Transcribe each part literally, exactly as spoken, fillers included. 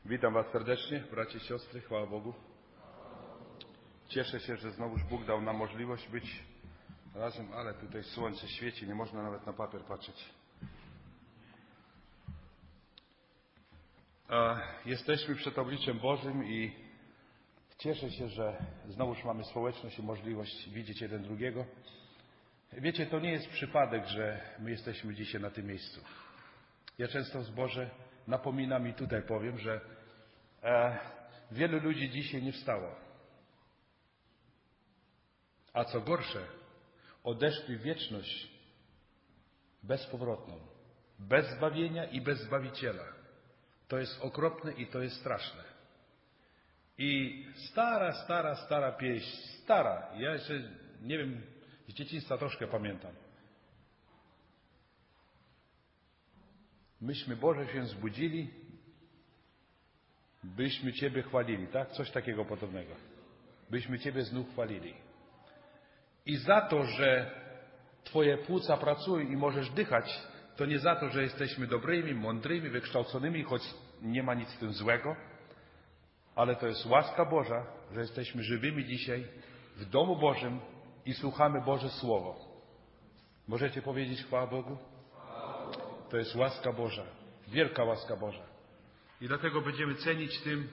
Witam Was serdecznie, bracia i siostry, chwała Bogu. Cieszę się, że znowuż Bóg dał nam możliwość być razem, ale tutaj słońce świeci, nie można nawet na papier patrzeć. Jesteśmy przed obliczem Bożym i cieszę się, że znowuż mamy społeczność i możliwość widzieć jeden drugiego. Wiecie, to nie jest przypadek, że my jesteśmy dzisiaj na tym miejscu. Ja często w zborze napominam i tutaj powiem, że e, wielu ludzi dzisiaj nie wstało. A co gorsze, odeszli w wieczność bezpowrotną, bez zbawienia i bez Zbawiciela. To jest okropne i to jest straszne. I stara, stara, stara pieśń, stara, ja jeszcze nie wiem, z dzieciństwa troszkę pamiętam. Myśmy, Boże, się zbudzili, byśmy Ciebie chwalili, tak? Coś takiego podobnego. Byśmy Ciebie znów chwalili. I za to, że Twoje płuca pracują i możesz dychać, to nie za to, że jesteśmy dobrymi, mądrymi, wykształconymi, choć nie ma nic w tym złego, ale to jest łaska Boża, że jesteśmy żywymi dzisiaj w domu Bożym i słuchamy Boże Słowo. Możecie powiedzieć chwała Bogu? To jest łaska Boża, wielka łaska Boża. I dlatego będziemy cenić tym,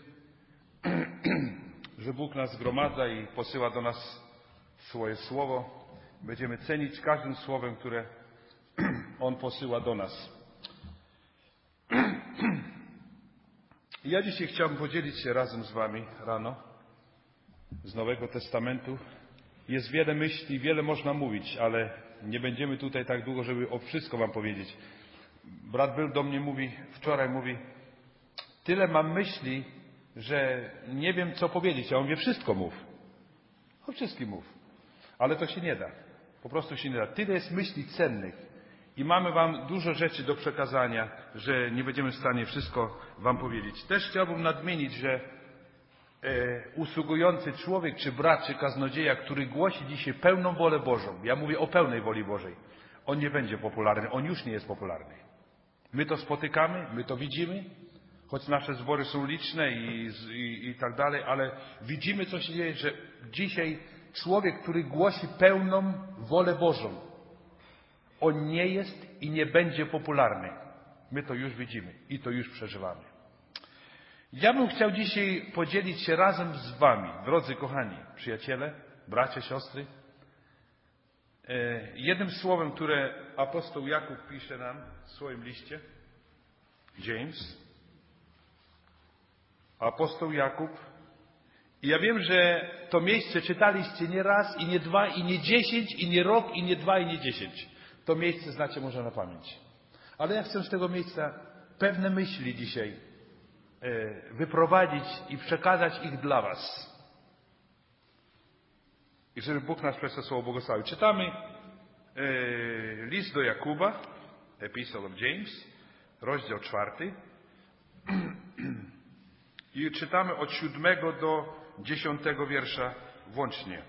że Bóg nas zgromadza i posyła do nas swoje Słowo. Będziemy cenić każdym słowem, które On posyła do nas. Ja dzisiaj chciałbym podzielić się razem z Wami rano z Nowego Testamentu. Jest wiele myśli, wiele można mówić, ale nie będziemy tutaj tak długo, żeby o wszystko Wam powiedzieć. Brat Byl do mnie mówi, wczoraj mówi, tyle mam myśli, że nie wiem, co powiedzieć. Ja mówię, wszystko mów. O wszystkim mów. Ale to się nie da. Po prostu się nie da. Tyle jest myśli cennych. I mamy Wam dużo rzeczy do przekazania, że nie będziemy w stanie wszystko Wam powiedzieć. Też chciałbym nadmienić, że e, usługujący człowiek, czy brat, czy kaznodzieja, który głosi dzisiaj pełną wolę Bożą, ja mówię o pełnej woli Bożej, on nie będzie popularny, on już nie jest popularny. My to spotykamy, my to widzimy, choć nasze zbory są liczne i, i, i tak dalej, ale widzimy, co się dzieje, że dzisiaj człowiek, który głosi pełną wolę Bożą, on nie jest i nie będzie popularny. My to już widzimy i to już przeżywamy. Ja bym chciał dzisiaj podzielić się razem z Wami, drodzy kochani przyjaciele, bracia, siostry, jednym słowem, które apostoł Jakub pisze nam w swoim liście, James, apostoł Jakub. I ja wiem, że to miejsce czytaliście nie raz, i nie dwa, i nie dziesięć, i nie rok, i nie dwa, i nie dziesięć. To miejsce znacie może na pamięć. Ale ja chcę z tego miejsca pewne myśli dzisiaj wyprowadzić i przekazać ich dla Was. I żeby Bóg nas przez to słowo błogosławił. Czytamy e, list do Jakuba, Epistle of James, rozdział czwarty. I czytamy od siódmego do dziesiątego wiersza włącznie.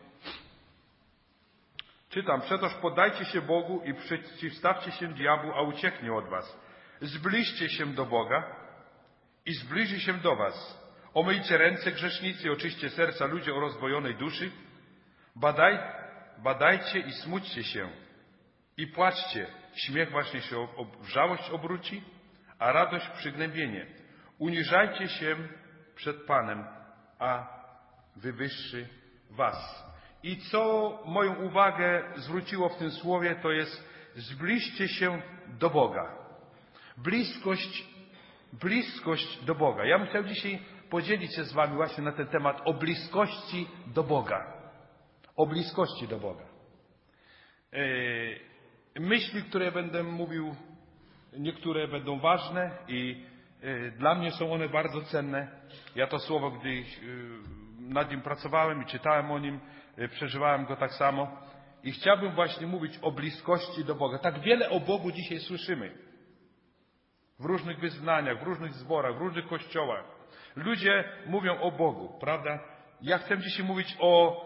Czytam. Przetoż poddajcie się Bogu i przeciwstawcie się diabłu, a ucieknie od was. Zbliżcie się do Boga i zbliży się do was. Omyjcie ręce, grzesznicy, i oczyście serca, ludzie o rozbojonej duszy. Badaj, badajcie i smućcie się i płaczcie. Śmiech właśnie się w żałość obróci, a radość w przygnębienie. Uniżajcie się przed Panem, a wywyższy was. I co moją uwagę zwróciło w tym słowie, to jest zbliżcie się do Boga. Bliskość, bliskość do Boga. Ja bym chciał dzisiaj podzielić się z Wami właśnie na ten temat o bliskości do Boga. O bliskości do Boga. Myśli, które będę mówił, niektóre będą ważne i dla mnie są one bardzo cenne. Ja to słowo, gdy nad nim pracowałem i czytałem o nim, przeżywałem go tak samo. I chciałbym właśnie mówić o bliskości do Boga. Tak wiele o Bogu dzisiaj słyszymy. W różnych wyznaniach, w różnych zborach, w różnych kościołach. Ludzie mówią o Bogu, prawda? Ja chcę dzisiaj mówić o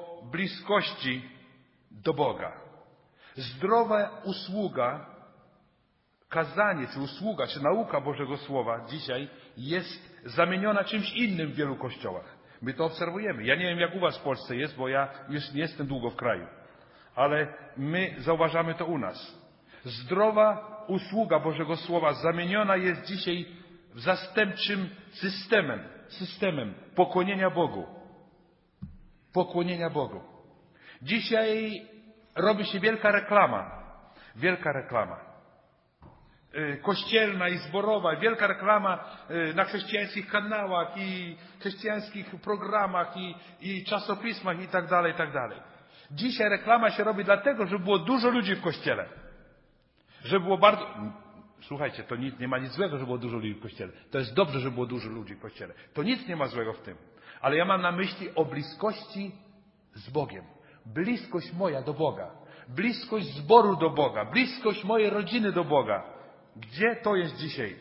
bliskości do Boga. Zdrowa usługa kazanie, czy usługa, czy nauka Bożego Słowa dzisiaj jest zamieniona czymś innym w wielu kościołach. My to obserwujemy. Ja nie wiem, jak u was w Polsce jest, bo ja już nie jestem długo w kraju. Ale my zauważamy to u nas. Zdrowa usługa Bożego Słowa zamieniona jest dzisiaj w zastępczym systemem, systemem pokłonienia Bogu. Pokłonienia Bogu. Dzisiaj robi się wielka reklama. Wielka reklama. Kościelna i zborowa, wielka reklama na chrześcijańskich kanałach i chrześcijańskich programach i, i czasopismach i tak dalej, i tak dalej. Dzisiaj reklama się robi dlatego, żeby było dużo ludzi w kościele. Żeby było bardzo... Słuchajcie, to nic, nie ma nic złego, że było dużo ludzi w kościele. To jest dobrze, że było dużo ludzi w kościele. To nic nie ma złego w tym. Ale ja mam na myśli o bliskości z Bogiem. Bliskość moja do Boga. Bliskość zboru do Boga. Bliskość mojej rodziny do Boga. Gdzie to jest dzisiaj?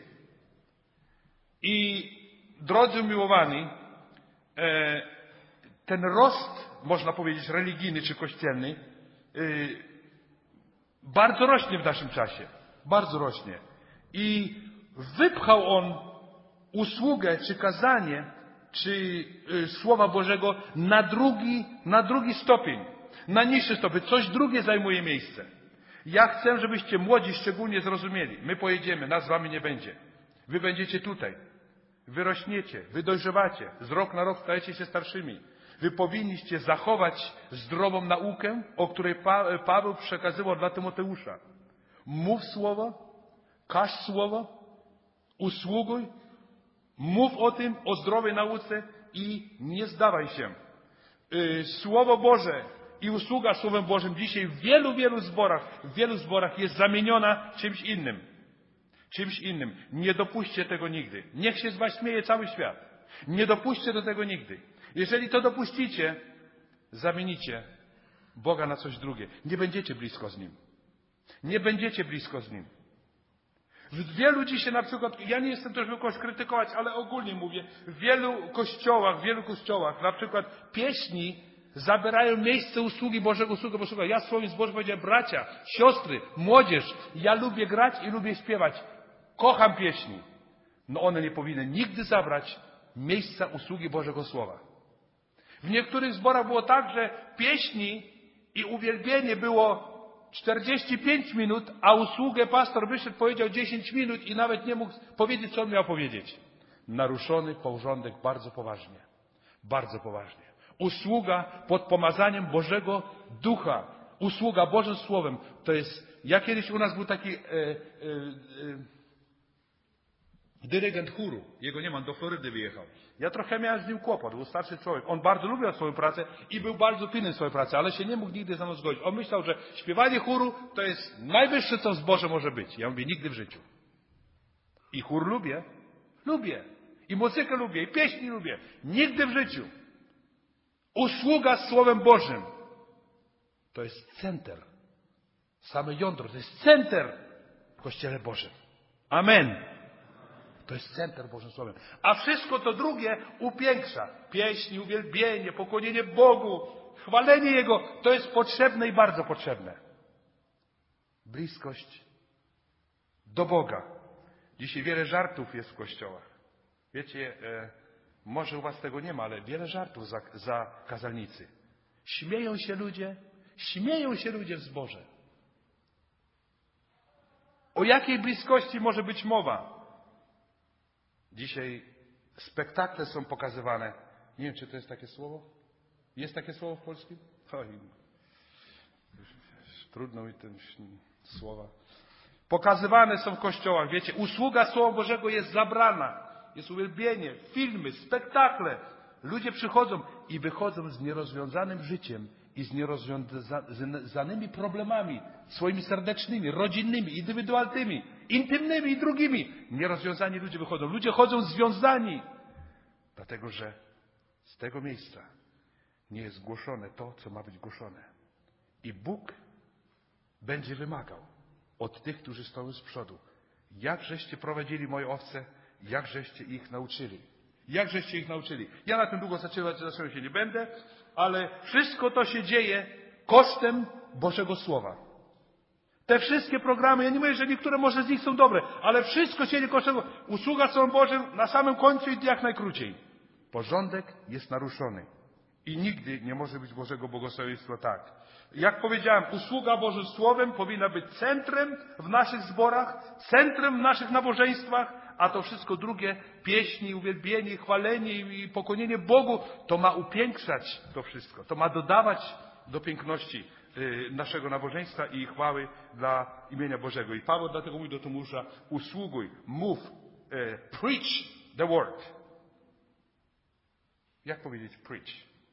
I drodzy umiłowani, ten rost, można powiedzieć, religijny czy kościelny, bardzo rośnie w naszym czasie. Bardzo rośnie. I wypchał on usługę, czy kazanie, czy Słowa Bożego na drugi, na drugi stopień. Na niższy stopień. Coś drugie zajmuje miejsce. Ja chcę, żebyście młodzi szczególnie zrozumieli. My pojedziemy, nas z wami nie będzie. Wy będziecie tutaj. Wy rośniecie, wy dojrzewacie. Z rok na rok stajecie się starszymi. Wy powinniście zachować zdrową naukę, o której pa- Paweł przekazywał dla Tymoteusza. Mów słowo, każ słowo, usługuj, mów o tym, o zdrowej nauce i nie zdawaj się. Yy, Słowo Boże i usługa Słowem Bożym dzisiaj w wielu, wielu zborach, w wielu zborach jest zamieniona czymś innym. Czymś innym. Nie dopuśćcie tego nigdy. Niech się z was śmieje cały świat. Nie dopuśćcie do tego nigdy. Jeżeli to dopuścicie, zamienicie Boga na coś drugie. Nie będziecie blisko z Nim. Nie będziecie blisko z Nim. W wielu dzisiaj na przykład, ja nie jestem też, żeby kogoś krytykować, ale ogólnie mówię, w wielu kościołach, w wielu kościołach, na przykład pieśni zabierają miejsce usługi Bożego, usługi Bożego. Ja w Słowie Bożym powiedziałem, bracia, siostry, młodzież, ja lubię grać i lubię śpiewać. Kocham pieśni. No one nie powinny nigdy zabrać miejsca usługi Bożego Słowa. W niektórych zborach było tak, że pieśni i uwielbienie było czterdzieści pięć minut, a usługę pastor wyszedł, powiedział dziesięć minut i nawet nie mógł powiedzieć, co on miał powiedzieć. Naruszony porządek bardzo poważnie. Bardzo poważnie. Usługa pod pomazaniem Bożego Ducha. Usługa Bożym Słowem. To jest, ja kiedyś u nas był taki e, e, e, dyrygent chóru. Jego nie ma, do Florydy wyjechał. Ja trochę miałem z nim kłopot, był starszy człowiek. On bardzo lubił swoją pracę i był bardzo pilny w swojej pracy, ale się nie mógł nigdy ze mną zgodzić. On myślał, że śpiewanie chóru to jest najwyższe, co w zborze może być. Ja mówię, nigdy w życiu. I chór lubię. Lubię. I muzykę lubię, i pieśni lubię. Nigdy w życiu. Usługa z Słowem Bożym. To jest center. Same jądro, to jest center w Kościele Bożym. Amen. To jest center Bożym Słowem. A wszystko to drugie upiększa. Pieśni, uwielbienie, pokłonienie Bogu, chwalenie Jego. To jest potrzebne i bardzo potrzebne. Bliskość do Boga. Dzisiaj wiele żartów jest w kościołach. Wiecie, e, może u was tego nie ma, ale wiele żartów za, za kazalnicy. Śmieją się ludzie, śmieją się ludzie w zborze. O jakiej bliskości może być mowa? Dzisiaj spektakle są pokazywane. Nie wiem, czy to jest takie słowo? Jest takie słowo w polskim? Oj, trudno mi te słowa. Pokazywane są w kościołach. Wiecie, usługa Słowa Bożego jest zabrana. Jest uwielbienie, filmy, spektakle. Ludzie przychodzą i wychodzą z nierozwiązanym życiem i z nierozwiązanymi problemami swoimi serdecznymi, rodzinnymi, indywidualnymi, intymnymi i drugimi. Nierozwiązani ludzie wychodzą. Ludzie chodzą związani. Dlatego, że z tego miejsca nie jest głoszone to, co ma być głoszone. I Bóg będzie wymagał od tych, którzy stoją z przodu. Jak żeście prowadzili moje owce, jak żeście ich nauczyli. Jak żeście ich nauczyli. Ja na tym długo zaczynać, zacząłem się nie będę, ale wszystko to się dzieje kosztem Bożego Słowa. Te wszystkie programy, ja nie mówię, że niektóre może z nich są dobre, ale wszystko się nie kosztuje. Usługa Słowem Bożym na samym końcu i jak najkrócej. Porządek jest naruszony. I nigdy nie może być Bożego błogosławieństwa tak. Jak powiedziałem, usługa Bożym Słowem powinna być centrem w naszych zborach, centrem w naszych nabożeństwach, a to wszystko drugie, pieśni, uwielbienie, chwalenie i pokłonienie Bogu, to ma upiększać to wszystko. To ma dodawać do piękności naszego nabożeństwa i chwały dla imienia Bożego. I Paweł dlatego mówi do Tymoteusza, usługuj, mów, e, preach the word. Jak powiedzieć preach?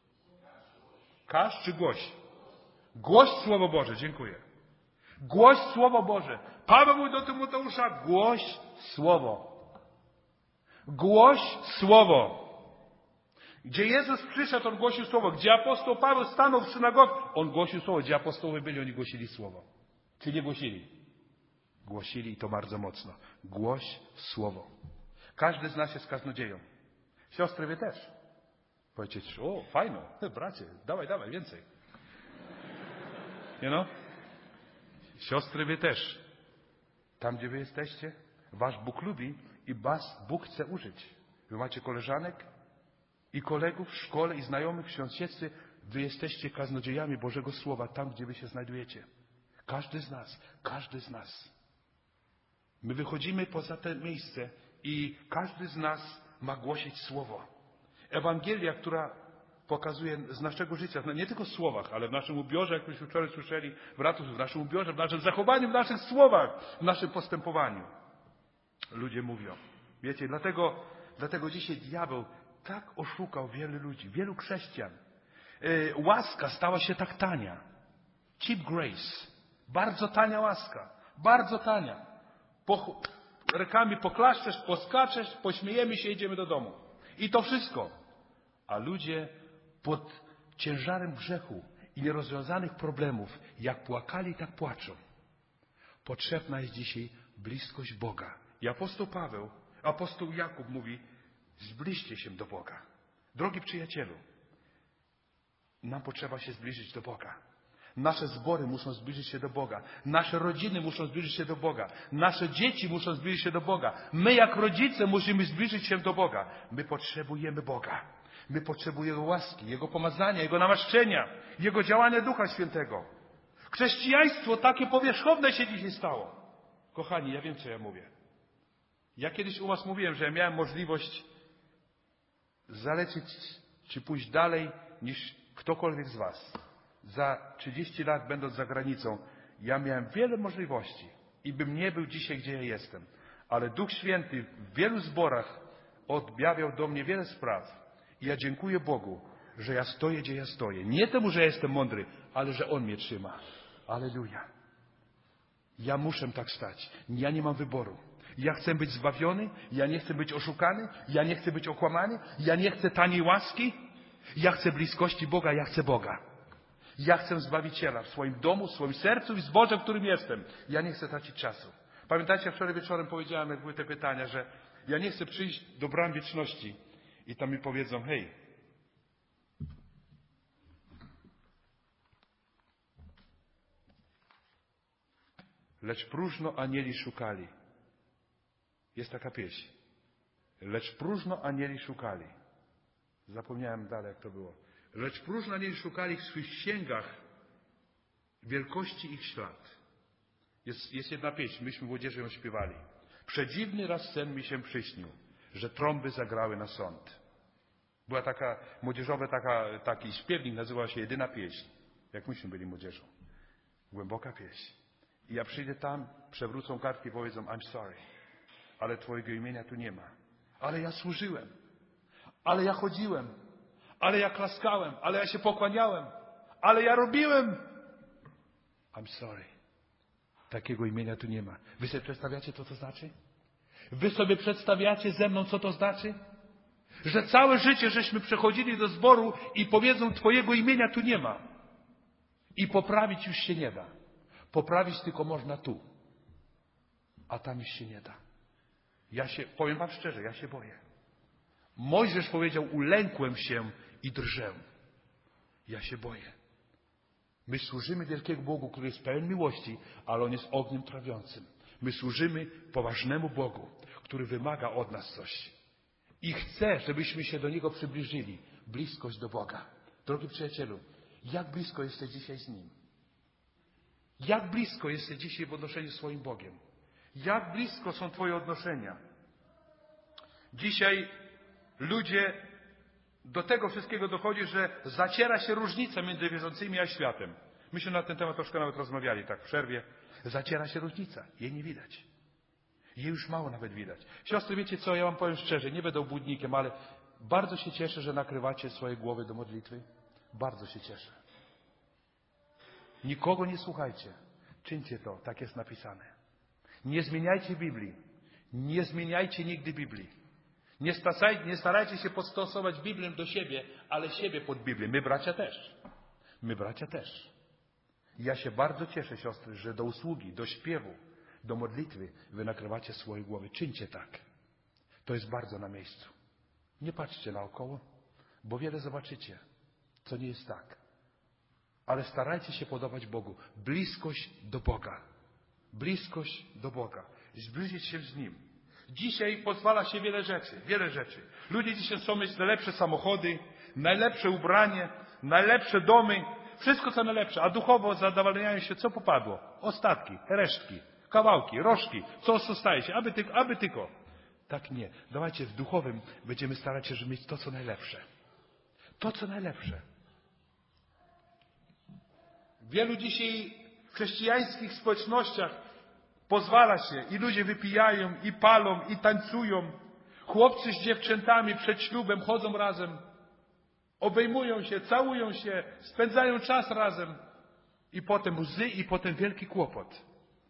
Każ czy głoś? Głoś Słowo Boże, dziękuję. Głoś Słowo Boże. Paweł mówi do Tymoteusza, głoś Słowo. Głoś Słowo. Gdzie Jezus przyszedł, On głosił Słowo. Gdzie apostoł Paweł stanął w synagodze, On głosił Słowo. Gdzie apostołowie byli, oni głosili Słowo. Czy nie głosili? Głosili i to bardzo mocno. Głoś Słowo. Każdy z nas jest kaznodzieją. Siostry, wy też. Powiecie, o, fajno, bracie, dawaj, dawaj, więcej. You know? Siostry, wy też. Tam, gdzie wy jesteście, wasz Bóg lubi i was Bóg chce użyć. Wy macie koleżanek i kolegów w szkole i znajomych w sąsiedztwie. Wy jesteście kaznodziejami Bożego Słowa tam, gdzie wy się znajdujecie. Każdy z nas, każdy z nas. My wychodzimy poza to miejsce i każdy z nas ma głosić Słowo. Ewangelia, która pokazuje z naszego życia, nie tylko w słowach, ale w naszym ubiorze, jak myśmy wczoraj słyszeli, w naszym ubiorze, w naszym zachowaniu, w naszych słowach, w naszym postępowaniu. Ludzie mówią. Wiecie, dlatego, dlatego dzisiaj diabeł tak oszukał wielu ludzi, wielu chrześcijan. Yy, łaska stała się tak tania. Cheap grace. Bardzo tania łaska. Bardzo tania. Po, rękami poklaszczesz, poskaczesz, pośmiejemy się i idziemy do domu. I to wszystko. A ludzie pod ciężarem grzechu i nierozwiązanych problemów, jak płakali, tak płaczą. Potrzebna jest dzisiaj bliskość Boga. I apostoł Paweł, apostoł Jakub mówi, zbliżcie się do Boga. Drogi przyjacielu, nam potrzeba się zbliżyć do Boga. Nasze zbory muszą zbliżyć się do Boga. Nasze rodziny muszą zbliżyć się do Boga. Nasze dzieci muszą zbliżyć się do Boga. My jak rodzice musimy zbliżyć się do Boga. My potrzebujemy Boga. My potrzebujemy łaski, Jego pomazania, Jego namaszczenia, Jego działania Ducha Świętego. Chrześcijaństwo takie powierzchowne się dzisiaj stało. Kochani, ja wiem, co ja mówię. Ja kiedyś u was mówiłem, że ja miałem możliwość zalecieć, czy pójść dalej niż ktokolwiek z was. Za trzydzieści lat, będąc za granicą, ja miałem wiele możliwości i bym nie był dzisiaj, gdzie ja jestem. Ale Duch Święty w wielu zborach odjawiał do mnie wiele spraw. I ja dziękuję Bogu, że ja stoję, gdzie ja stoję. Nie temu, że ja jestem mądry, ale że On mnie trzyma. Alleluja. Ja muszę tak stać. Ja nie mam wyboru. Ja chcę być zbawiony, ja nie chcę być oszukany, ja nie chcę być okłamany, ja nie chcę taniej łaski, ja chcę bliskości Boga, ja chcę Boga. Ja chcę Zbawiciela w swoim domu, w swoim sercu i w zborze, w którym jestem. Ja nie chcę tracić czasu. Pamiętacie, wczoraj wieczorem powiedziałem, jak były te pytania, że ja nie chcę przyjść do bram wieczności i tam mi powiedzą, hej, lecz próżno anieli szukali. Jest taka pieśń. Lecz próżno anieli szukali. Zapomniałem dalej, jak to było. Lecz próżno anieli szukali w swych księgach wielkości ich ślad. Jest, jest jedna pieśń, myśmy młodzieży ją śpiewali. Przedziwny raz sen mi się przyśnił, że trąby zagrały na sąd. Była taka młodzieżowa, taka, taki śpiewnik, nazywał się Jedyna Pieśń. Jak myśmy byli młodzieżą. Głęboka pieśń. I ja przyjdę tam, przewrócą kartki i powiedzą, I'm sorry, ale Twojego imienia tu nie ma. Ale ja służyłem. Ale ja chodziłem. Ale ja klaskałem. Ale ja się pokłaniałem. Ale ja robiłem. I'm sorry. Takiego imienia tu nie ma. Wy sobie przedstawiacie, co to znaczy? Wy sobie przedstawiacie ze mną, co to znaczy? Że całe życie żeśmy przechodzili do zboru i powiedzą, Twojego imienia tu nie ma. I poprawić już się nie da. Poprawić tylko można tu. A tam już się nie da. Ja się, powiem wam szczerze, ja się boję. Mojżesz powiedział, ulękłem się i drżę. Ja się boję. My służymy wielkiemu Bogu, który jest pełen miłości, ale On jest ogniem trawiącym. My służymy poważnemu Bogu, który wymaga od nas coś. I chce, żebyśmy się do Niego przybliżyli. Bliskość do Boga. Drogi przyjacielu, jak blisko jesteś dzisiaj z Nim? Jak blisko jesteś dzisiaj w odnoszeniu z swoim Bogiem? Jak blisko są Twoje odnoszenia? Dzisiaj ludzie do tego wszystkiego dochodzi, że zaciera się różnica między wierzącymi a światem. Myśmy na ten temat troszkę nawet rozmawiali, tak w przerwie. Zaciera się różnica. Jej nie widać. Jej już mało nawet widać. Siostry, wiecie co? Ja wam powiem szczerze, nie będę obłudnikiem, ale bardzo się cieszę, że nakrywacie swoje głowy do modlitwy. Bardzo się cieszę. Nikogo nie słuchajcie. Czyńcie to, tak jest napisane. Nie zmieniajcie Biblii. Nie zmieniajcie nigdy Biblii. Nie, stacaj, nie starajcie się podstosować Biblię do siebie, ale siebie pod Biblię. My bracia też. My bracia też. Ja się bardzo cieszę, siostry, że do usługi, do śpiewu, do modlitwy wy nakrywacie swoje głowy. Czyńcie tak. To jest bardzo na miejscu. Nie patrzcie naokoło, bo wiele zobaczycie, co nie jest tak. Ale starajcie się podobać Bogu. Bliskość do Boga. Bliskość do Boga. Zbliżyć się z Nim. Dzisiaj pozwala się wiele rzeczy. Wiele rzeczy. Ludzie dzisiaj chcą mieć najlepsze samochody, najlepsze ubranie, najlepsze domy. Wszystko co najlepsze. A duchowo zadowalniają się, co popadło. Ostatki, resztki, kawałki, rożki. Co zostaje się? Aby, ty, aby tylko. Tak nie. Dawajcie w duchowym będziemy starać się, żeby mieć to, co najlepsze. To, co najlepsze. Wielu dzisiaj w chrześcijańskich społecznościach pozwala się i ludzie wypijają, i palą, i tańcują. Chłopcy z dziewczętami przed ślubem chodzą razem. Obejmują się, całują się, spędzają czas razem. I potem łzy, i potem wielki kłopot.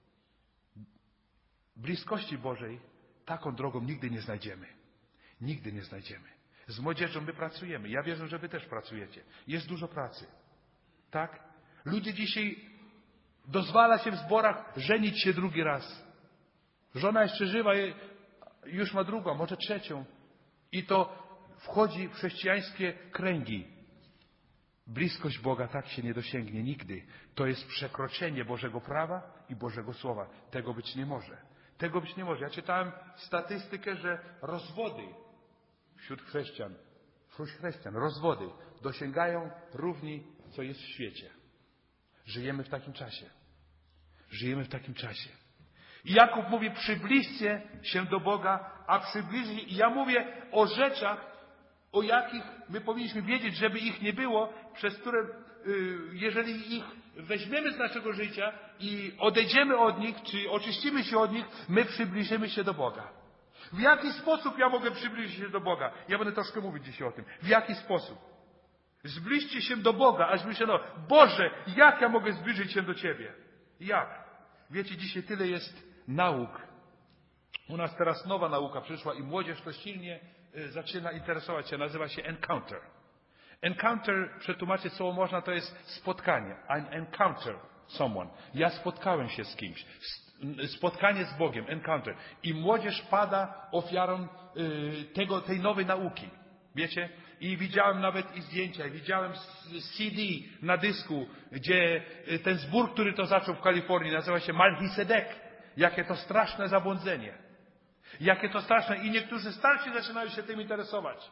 Bliskości Bożej taką drogą nigdy nie znajdziemy. Nigdy nie znajdziemy. Z młodzieżą my pracujemy. Ja wierzę, że wy też pracujecie. Jest dużo pracy. Tak? Ludzie dzisiaj dozwala się w zborach żenić się drugi raz. Żona jeszcze żywa, już ma drugą, może trzecią. I to wchodzi w chrześcijańskie kręgi. Bliskość Boga tak się nie dosięgnie nigdy. To jest przekroczenie Bożego prawa i Bożego Słowa. Tego być nie może. Tego być nie może. Ja czytałem statystykę, że rozwody wśród chrześcijan, wśród chrześcijan, rozwody dosięgają równi, co jest w świecie. Żyjemy w takim czasie. Żyjemy w takim czasie. I Jakub mówi, przybliżcie się do Boga, a przybliżyć. I ja mówię o rzeczach, o jakich my powinniśmy wiedzieć, żeby ich nie było, przez które, jeżeli ich weźmiemy z naszego życia i odejdziemy od nich, czy oczyścimy się od nich, my przybliżymy się do Boga. W jaki sposób ja mogę przybliżyć się do Boga? Ja będę troszkę mówić dzisiaj o tym. W jaki sposób? Zbliżcie się do Boga, aż myślę, Boże, jak ja mogę zbliżyć się do Ciebie? Jak? Wiecie, dzisiaj tyle jest nauk. U nas teraz nowa nauka przyszła i młodzież to silnie zaczyna interesować się. Nazywa się encounter. Encounter, przetłumaczyć słowo można, to jest spotkanie. I encounter someone. Ja spotkałem się z kimś. Spotkanie z Bogiem. Encounter. I młodzież pada ofiarą tego, tej nowej nauki. Wiecie? I widziałem nawet i zdjęcia, i widziałem C D na dysku, gdzie ten zbór, który to zaczął w Kalifornii, nazywa się Melchisedek. Jakie to straszne zabłądzenie. Jakie to straszne. I niektórzy starsi zaczynają się tym interesować.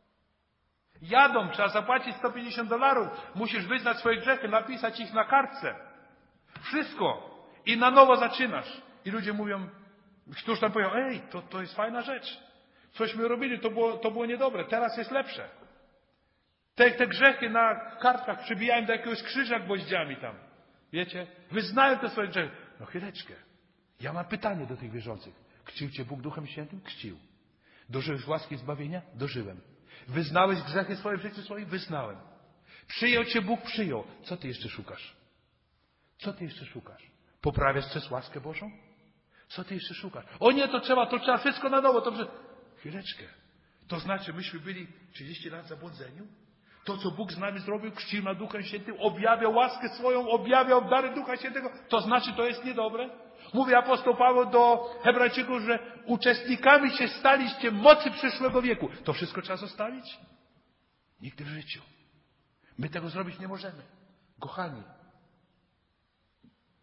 Jadą, trzeba zapłacić sto pięćdziesiąt dolarów. Musisz wyznać swoje grzechy, napisać ich na kartce. Wszystko. I na nowo zaczynasz. I ludzie mówią, którzy tam powiedzą, ej, to, to jest fajna rzecz. Cośmy robili, to było, to było niedobre. Teraz jest lepsze. Te, te grzechy na kartkach przybijałem do jakiegoś krzyża gwoździami tam. Wiecie? Wyznają te swoje grzechy. No chwileczkę. Ja mam pytanie do tych wierzących. Chrzcił Cię Bóg Duchem Świętym? Chrzcił. Dożyłeś łaski zbawienia? Dożyłem. Wyznałeś grzechy swoje w życiu swoim? Wyznałem. Przyjął Cię Bóg? Przyjął. Co Ty jeszcze szukasz? Co Ty jeszcze szukasz? Poprawiasz przez łaskę Bożą? Co Ty jeszcze szukasz? O nie, to trzeba, to trzeba wszystko na nowo. To... Chwileczkę. To znaczy, myśmy byli trzydzieści lat w zabłądzeniu? To, co Bóg z nami zrobił, chrzcił na Duchem Świętym, objawiał łaskę swoją, objawiał dary Ducha Świętego, to znaczy, to jest niedobre? Mówi apostoł Paweł do Hebrajczyków, że uczestnikami się staliście mocy przyszłego wieku. To wszystko trzeba zostawić? Nigdy w życiu. My tego zrobić nie możemy. Kochani,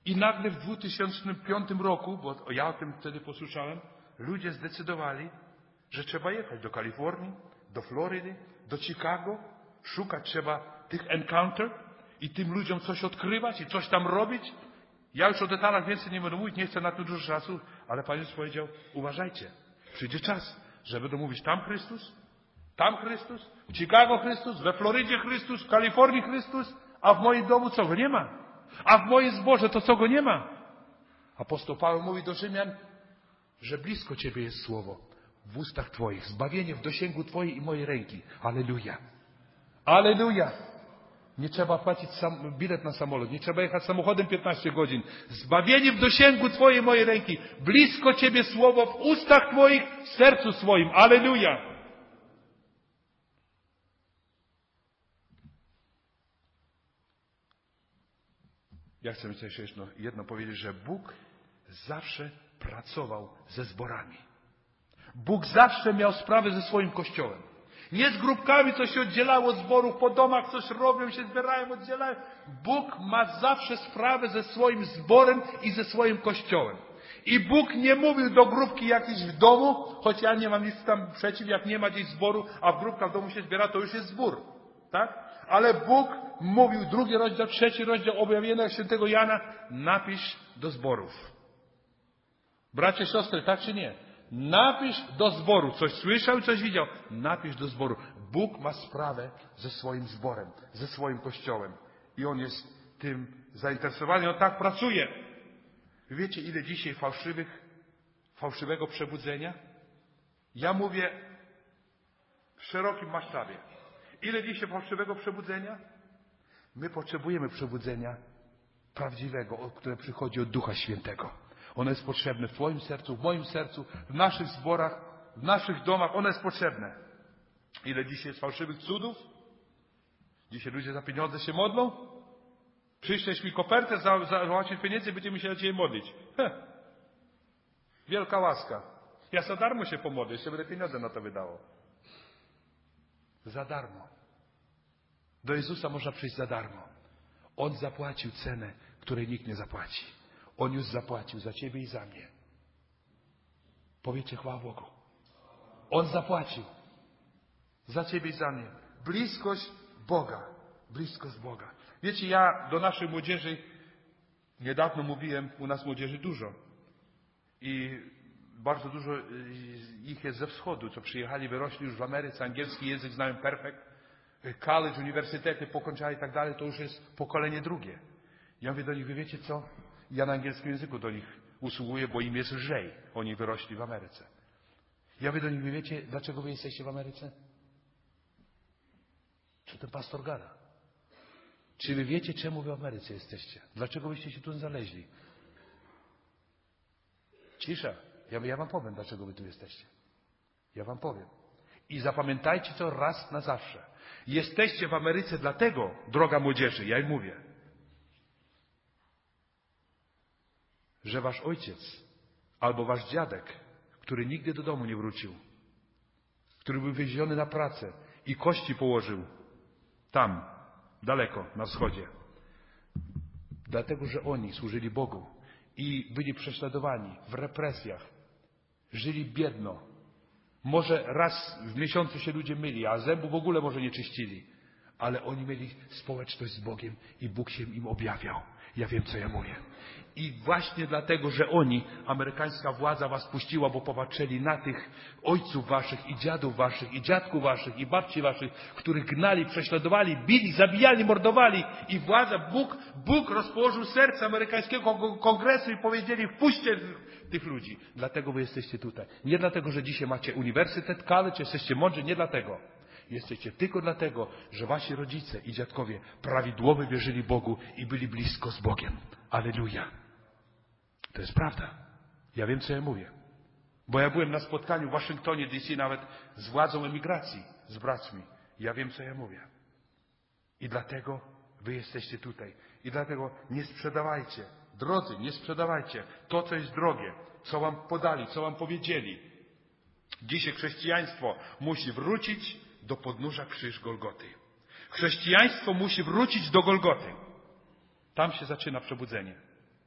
I nagle w dwa tysiące piątym roku, bo ja o tym wtedy posłyszałem, ludzie zdecydowali, że trzeba jechać do Kalifornii, do Florydy, do Chicago, szukać trzeba tych encounter i tym ludziom coś odkrywać i coś tam robić. Ja już o detalach więcej nie będę mówić, nie chcę na to dużo czasu, ale Pan Jezus powiedział, uważajcie, przyjdzie czas, że będą mówić tam Chrystus, tam Chrystus, w Chicago Chrystus, we Florydzie Chrystus, w Kalifornii Chrystus, a w moim domu co go nie ma? A w moim zborze to co go nie ma? Apostoł Paweł mówi do Rzymian, że blisko Ciebie jest słowo, w ustach Twoich, zbawienie w dosięgu Twojej i mojej ręki. Alleluja. Alleluja. Nie trzeba płacić sam, bilet na samolot, nie trzeba jechać samochodem piętnaście godzin. Zbawienie w dosięgu Twojej i mojej ręki. Blisko Ciebie słowo, w ustach Twoich, w sercu swoim. Alleluja. Ja chcę jeszcze jedno, jedno powiedzieć, że Bóg zawsze pracował ze zborami. Bóg zawsze miał sprawę ze swoim Kościołem. Nie z grupkami, co się oddzielało od zborów, po domach coś robią, się zbierają, oddzielają. Bóg ma zawsze sprawę ze swoim zborem i ze swoim Kościołem. I Bóg nie mówił do grupki jakiejś w domu, choć ja nie mam nic tam przeciw, jak nie ma gdzieś zboru, a w grupka w domu się zbiera, to już jest zbór. Tak? Ale Bóg mówił, drugi rozdział, trzeci rozdział objawienia świętego Jana, napisz do zborów. Bracie, siostry, tak czy nie? Napisz do zboru. Coś słyszał, coś widział. Napisz do zboru. Bóg ma sprawę ze swoim zborem, ze swoim Kościołem. I On jest tym zainteresowany. On tak pracuje. Wiecie, ile dzisiaj fałszywych, fałszywego przebudzenia? Ja mówię w szerokim masштабie. Ile dzisiaj fałszywego przebudzenia? My potrzebujemy przebudzenia prawdziwego, które przychodzi od Ducha Świętego. Ono jest potrzebne w Twoim sercu, w moim sercu, w naszych zborach, w naszych domach. Ono jest potrzebne. Ile dzisiaj jest fałszywych cudów? Dzisiaj ludzie za pieniądze się modlą? Przyślesz mi kopertę, załatwić pieniędzy i będziemy się za Ciebie modlić. Heh. Wielka łaska. Ja za darmo się pomodlę, jeszcze będę pieniądze na to wydało. Za darmo. Do Jezusa można przyjść za darmo. On zapłacił cenę, której nikt nie zapłaci. On już zapłacił za Ciebie i za mnie. Powiecie chwała Bogu. On zapłacił za Ciebie i za mnie. Bliskość Boga. Bliskość Boga. Wiecie, ja do naszej młodzieży niedawno mówiłem, u nas młodzieży dużo. I bardzo dużo ich jest ze wschodu, co przyjechali, wyrośli już w Ameryce, angielski język znają perfekt. College, uniwersytety pokończali i tak dalej, to już jest pokolenie drugie. Ja mówię do nich, wy wiecie co? Ja na angielskim języku do nich usługuję, bo im jest lżej. Oni wyrośli w Ameryce. Ja mówię do nich, wy wiecie, dlaczego wy jesteście w Ameryce? Czy ten pastor gada? Czy wy wiecie, czemu wy w Ameryce jesteście? Dlaczego byście się tu znaleźli? Cisza. Ja, ja wam powiem, dlaczego wy tu jesteście. Ja wam powiem. I zapamiętajcie to raz na zawsze. Jesteście w Ameryce dlatego, droga młodzieży, ja im mówię, że wasz ojciec albo wasz dziadek, który nigdy do domu nie wrócił, który był wywieziony na pracę i kości położył tam, daleko, na wschodzie. Dlatego, że oni służyli Bogu i byli prześladowani w represjach, żyli biedno. Może raz w miesiącu się ludzie myli, a zębów w ogóle może nie czyścili. Ale oni mieli społeczność z Bogiem i Bóg się im objawiał. Ja wiem, co ja mówię. I właśnie dlatego, że oni, amerykańska władza was puściła, bo popatrzyli na tych ojców waszych i dziadów waszych i dziadków waszych i babci waszych, których gnali, prześladowali, bili, zabijali, mordowali. I władza, Bóg, Bóg rozpołożył serce amerykańskiego kongresu i powiedzieli, wpuśćcie tych ludzi. Dlatego wy jesteście tutaj. Nie dlatego, że dzisiaj macie uniwersytet, college, jesteście mądrzy, nie dlatego. Jesteście tylko dlatego, że wasi rodzice i dziadkowie prawidłowo wierzyli Bogu i byli blisko z Bogiem. Alleluja. To jest prawda. Ja wiem, co ja mówię. Bo ja byłem na spotkaniu w Waszyngtonie D C nawet z władzą emigracji, z braćmi. Ja wiem, co ja mówię. I dlatego wy jesteście tutaj. I dlatego nie sprzedawajcie. Drodzy, nie sprzedawajcie to, co jest drogie, co wam podali, co wam powiedzieli. Dzisiaj chrześcijaństwo musi wrócić do podnóża krzyż Golgoty. Chrześcijaństwo musi wrócić do Golgoty. Tam się zaczyna przebudzenie.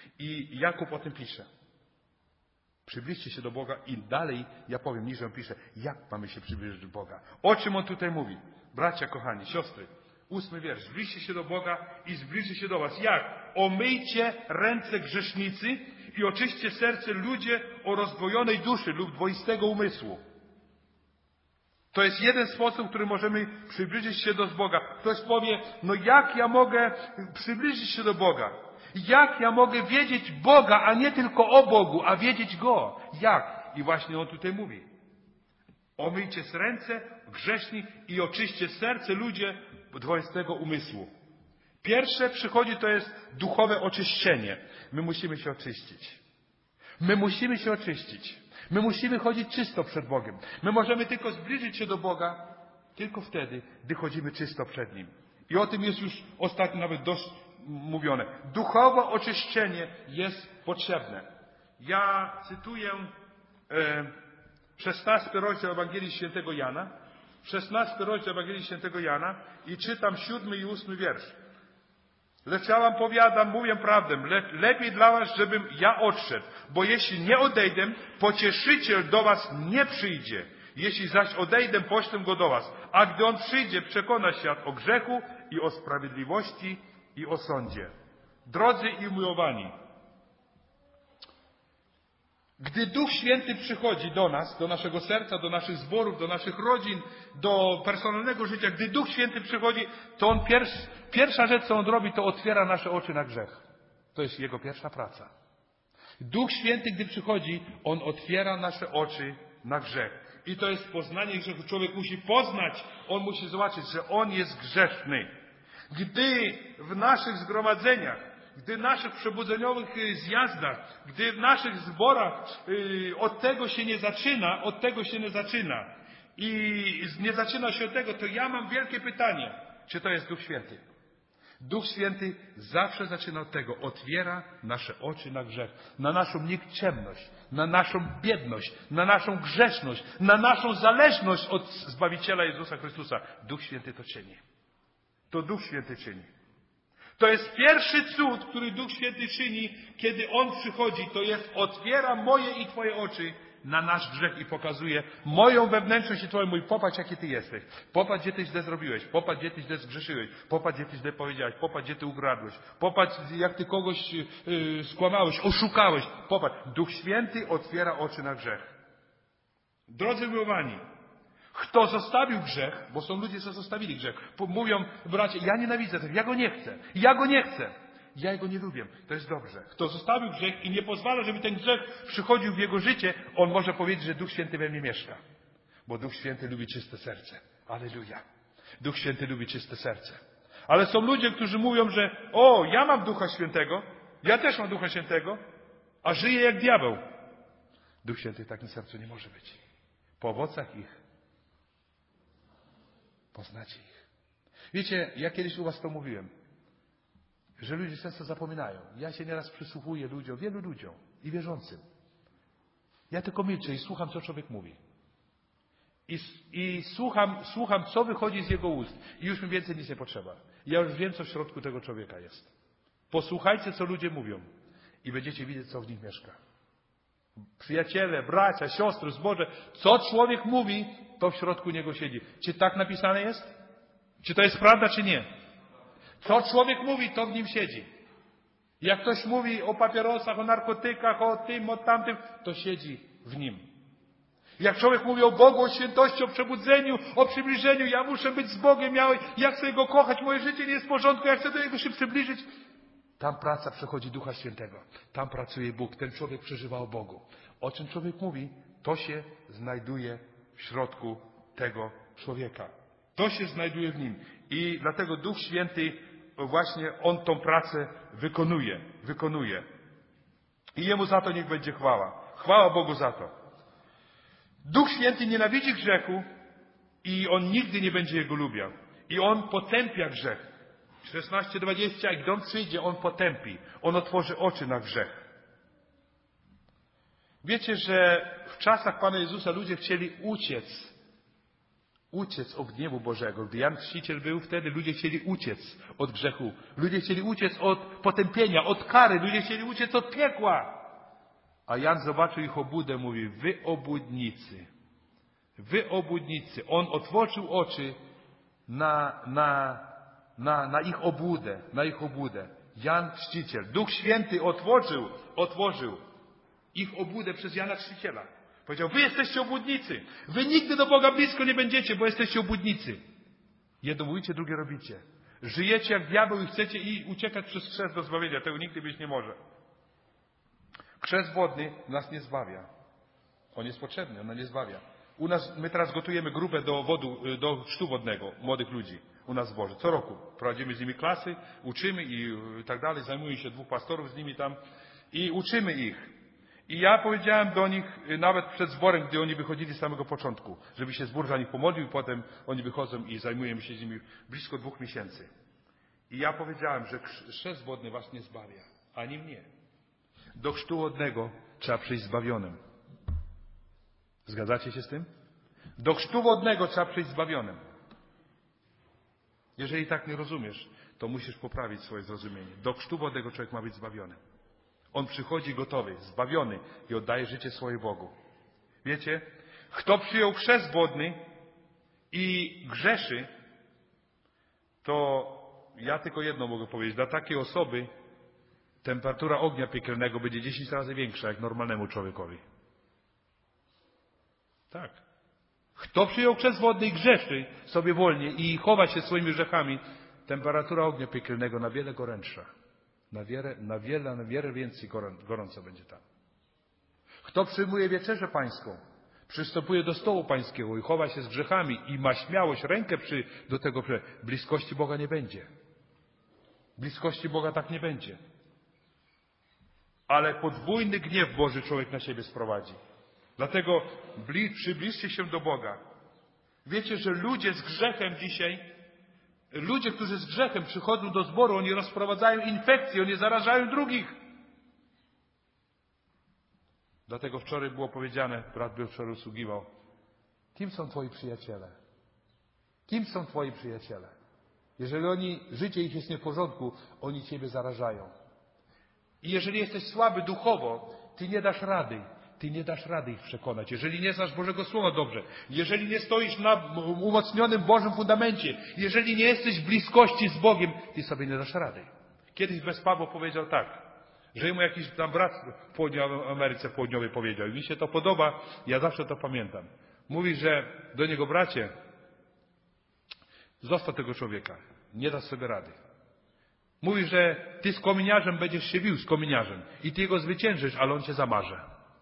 I Jakub o tym pisze. Przybliżcie się do Boga i dalej, ja powiem, niżej on pisze, jak mamy się przybliżyć do Boga. O czym on tutaj mówi? Bracia, kochani, siostry, ósmy wiersz. Zbliżcie się do Boga i zbliży się do was. Jak? Omyjcie ręce grzesznicy i oczyście serce ludzie o rozdwojonej duszy lub dwoistego umysłu. To jest jeden sposób, który możemy przybliżyć się do Boga. Ktoś powie, no jak ja mogę przybliżyć się do Boga? Jak ja mogę wiedzieć Boga, a nie tylko o Bogu, a wiedzieć Go? Jak? I właśnie on tutaj mówi. Omyjcie ręce grzeszni i oczyście serce ludzie dwoistego umysłu. Pierwsze przychodzi to jest duchowe oczyszczenie. My musimy się oczyścić. My musimy się oczyścić. My musimy chodzić czysto przed Bogiem. My możemy tylko zbliżyć się do Boga tylko wtedy, gdy chodzimy czysto przed Nim. I o tym jest już ostatnio nawet dość mówione. Duchowe oczyszczenie jest potrzebne. Ja cytuję e, szesnasty rozdział Ewangelii Świętego Jana. szesnasty rozdział Ewangelii Świętego Jana i czytam siódmy i ósmy wiersz. Lecz ja wam powiadam, mówię prawdę, le, lepiej dla was, żebym ja odszedł, bo jeśli nie odejdę, pocieszyciel do was nie przyjdzie. Jeśli zaś odejdę, poślę go do was. A gdy on przyjdzie, przekona świat o grzechu i o sprawiedliwości i o sądzie. Drodzy i umiłowani, gdy Duch Święty przychodzi do nas, do naszego serca, do naszych zborów, do naszych rodzin, do personalnego życia, gdy Duch Święty przychodzi, to On pierwsz, pierwsza rzecz, co On robi, to otwiera nasze oczy na grzech. To jest Jego pierwsza praca. Duch Święty, gdy przychodzi, On otwiera nasze oczy na grzech. I to jest poznanie grzechu. Człowiek musi poznać, on musi zobaczyć, że on jest grzeszny. Gdy w naszych zgromadzeniach, gdy w naszych przebudzeniowych zjazdach, gdy w naszych zborach yy, od tego się nie zaczyna, od tego się nie zaczyna i nie zaczyna się od tego, to ja mam wielkie pytanie, czy to jest Duch Święty? Duch Święty zawsze zaczyna od tego, otwiera nasze oczy na grzech, na naszą nikczemność, na naszą biedność, na naszą grzeszność, na naszą zależność od Zbawiciela Jezusa Chrystusa. Duch Święty to czyni. To Duch Święty czyni. To jest pierwszy cud, który Duch Święty czyni, kiedy On przychodzi. To jest otwiera moje i Twoje oczy na nasz grzech i pokazuje moją wewnętrzność i Twoją. Mój, popatrz, jaki Ty jesteś. Popatrz, gdzie Ty źle zrobiłeś. Popatrz, gdzie Ty źle zgrzeszyłeś. Popatrz, gdzie Ty źle powiedziałeś. Popatrz, gdzie Ty ukradłeś. Popatrz, jak Ty kogoś yy, skłamałeś, oszukałeś. Popatrz. Duch Święty otwiera oczy na grzech. Drodzy miłowani, kto zostawił grzech, bo są ludzie, co zostawili grzech, mówią, bracie, ja nienawidzę tego, ja go nie chcę, ja go nie chcę, ja go nie lubię, to jest dobrze. Kto zostawił grzech i nie pozwala, żeby ten grzech przychodził w jego życie, on może powiedzieć, że Duch Święty we mnie mieszka, bo Duch Święty lubi czyste serce. Alleluja. Duch Święty lubi czyste serce. Ale są ludzie, którzy mówią, że o, ja mam Ducha Świętego, ja też mam Ducha Świętego, a żyję jak diabeł. Duch Święty w takim sercu nie może być. Po owocach ich poznacie ich. Wiecie, ja kiedyś u was to mówiłem, że ludzie często zapominają. Ja się nieraz przysłuchuję ludziom, wielu ludziom i wierzącym. Ja tylko milczę i słucham, co człowiek mówi. I, i słucham, słucham, co wychodzi z jego ust. I już mi więcej nic nie potrzeba. Ja już wiem, co w środku tego człowieka jest. Posłuchajcie, co ludzie mówią i będziecie widzieć, co w nich mieszka. Przyjaciele, bracia, siostry, zboże, co człowiek mówi, to w środku niego siedzi. Czy tak napisane jest? Czy to jest prawda, czy nie? Co człowiek mówi, to w nim siedzi. Jak ktoś mówi o papierosach, o narkotykach, o tym, o tamtym, to siedzi w nim. Jak człowiek mówi o Bogu, o świętości, o przebudzeniu, o przybliżeniu, ja muszę być z Bogiem, ja, ja chcę Go kochać, moje życie nie jest w porządku, ja chcę do Niego się przybliżyć. Tam praca przechodzi Ducha Świętego. Tam pracuje Bóg. Ten człowiek przeżywa o Bogu. O czym człowiek mówi, to się znajduje w środku tego człowieka. To się znajduje w nim. I dlatego Duch Święty właśnie On tą pracę wykonuje. Wykonuje. I Jemu za to niech będzie chwała. Chwała Bogu za to. Duch Święty nienawidzi grzechu i On nigdy nie będzie jego lubiał. I On potępia grzech. szesnaście dwadzieścia, gdy On przyjdzie, On potępi. On otworzy oczy na grzech. Wiecie, że w czasach Pana Jezusa ludzie chcieli uciec uciec od gniewu Bożego. Gdy Jan Chrzciciel był wtedy, ludzie chcieli uciec od grzechu. Ludzie chcieli uciec od potępienia, od kary. Ludzie chcieli uciec od piekła. A Jan zobaczył ich obłudę, mówi, wy obłudnicy. Wy obłudnicy. On otworzył oczy na, na, na, na ich obłudę, na ich obłudę. Jan Chrzciciel. Duch Święty otworzył, otworzył ich obłudę przez Jana Chrzciciela. Powiedział, wy jesteście obłudnicy. Wy nigdy do Boga blisko nie będziecie, bo jesteście obłudnicy. Jedno mówicie, drugie robicie. Żyjecie jak diabeł i chcecie i uciekać przez chrzest do zbawienia. Tego nigdy być nie może. Chrzest wodny nas nie zbawia. On jest potrzebny, on nas nie zbawia. U nas, my teraz gotujemy grupę do wodu, do chrztu wodnego młodych ludzi u nas w Boże. Co roku prowadzimy z nimi klasy, uczymy i tak dalej. Zajmuje się dwóch pastorów z nimi tam i uczymy ich. I ja powiedziałem do nich nawet przed zborem, gdy oni wychodzili z samego początku, żeby się zbór za nich pomodlił i potem oni wychodzą i zajmujemy się z nimi blisko dwóch miesięcy. I ja powiedziałem, że chrzest wodny was nie zbawia, ani mnie. Do chrztu wodnego trzeba przyjść zbawionym. Zgadzacie się z tym? Do chrztu wodnego trzeba przyjść zbawionym. Jeżeli tak nie rozumiesz, to musisz poprawić swoje zrozumienie. Do chrztu wodnego człowiek ma być zbawiony. On przychodzi gotowy, zbawiony i oddaje życie swoje Bogu. Wiecie, kto przyjął chrzest wodny i grzeszy, to ja tylko jedno mogę powiedzieć. Dla takiej osoby temperatura ognia piekielnego będzie dziesięć razy większa jak normalnemu człowiekowi. Tak. Kto przyjął chrzest wodny i grzeszy sobie wolnie i chowa się swoimi grzechami, temperatura ognia piekielnego na wiele gorętsza. Na wiele, na wiele, na wiele więcej gorąco będzie tam. Kto przyjmuje wieczerzę pańską, przystępuje do stołu pańskiego i chowa się z grzechami i ma śmiałość, rękę przy, do tego, że bliskości Boga nie będzie. Bliskości Boga tak nie będzie. Ale podwójny gniew Boży człowiek na siebie sprowadzi. Dlatego bli, przybliżcie się do Boga. Wiecie, że ludzie z grzechem dzisiaj, ludzie, którzy z grzechem przychodzą do zboru, oni rozprowadzają infekcje, oni zarażają drugich. Dlatego wczoraj było powiedziane, brat był wczoraj usługiwał, kim są twoi przyjaciele? Kim są twoi przyjaciele? Jeżeli oni, życie ich jest nie w porządku, oni ciebie zarażają. I jeżeli jesteś słaby duchowo, ty nie dasz rady. Ty nie dasz rady ich przekonać. Jeżeli nie znasz Bożego Słowa dobrze, jeżeli nie stoisz na umocnionym Bożym fundamencie, jeżeli nie jesteś w bliskości z Bogiem, ty sobie nie dasz rady. Kiedyś bez Pawła powiedział tak, że mu jakiś tam brat w południowej Ameryce Południowej powiedział. I mi się to podoba, ja zawsze to pamiętam. Mówi, że do niego bracie, zostaw tego człowieka, nie dasz sobie rady. Mówi, że ty z kominiarzem będziesz się bił z kominiarzem i ty go zwyciężysz, ale on cię zamaże.